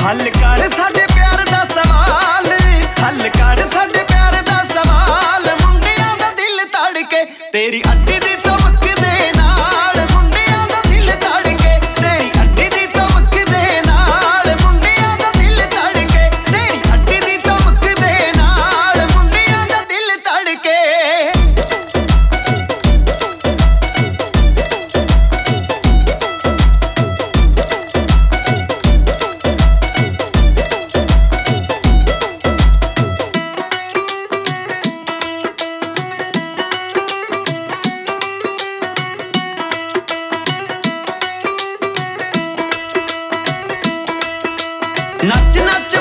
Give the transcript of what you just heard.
हल कर साडे प्यार दा सवाल, हल कर साडे प्यार दा सवाल। मुंडियां दा दिल तड़के तेरी अड्डी दी तमक दे नाल, मुंडियां दा दिल तड़के तेरी अड्डी दी तमक दे नाल। मुंडियां दा दिल तड़के तेरी अड्डी दी तमक दे नाल, मुंडियां दा दिल तड़के। नच नच